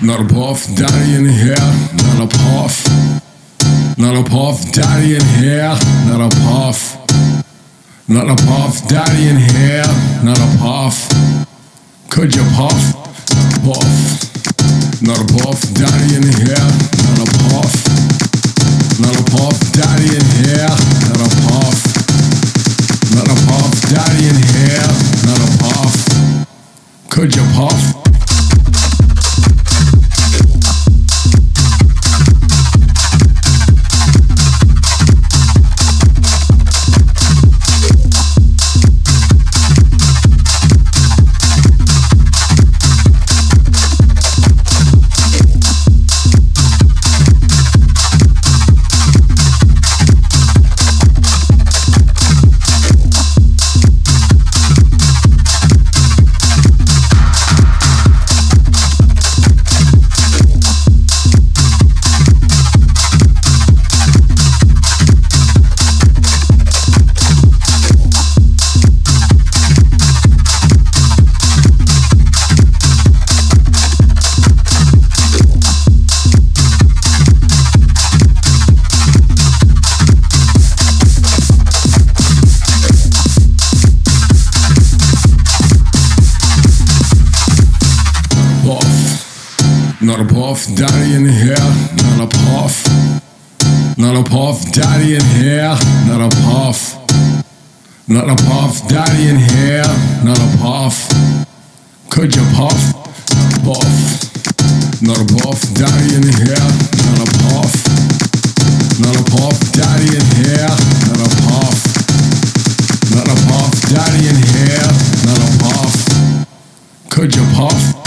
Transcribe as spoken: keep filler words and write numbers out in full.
Not a puff, daddy in here. Not a puff. Not a puff, daddy in here. Not a puff. Not a puff, daddy in here. Not a puff. Could you puff? Puff. Not a puff, daddy in here. Not a puff. Not a puff, daddy in here. Not a puff. Not a puff, daddy in here. Not a puff. Could you puff? Not a puff, daddy in here. Not a puff. Not a puff, daddy in here. Not a puff. Not a puff, daddy in here. Not a puff. Could you puff? Puff. Not a puff, daddy in here. Not a puff. Not a puff, daddy in here. Not a puff. Not a puff, daddy in here. Not a puff. Could you puff?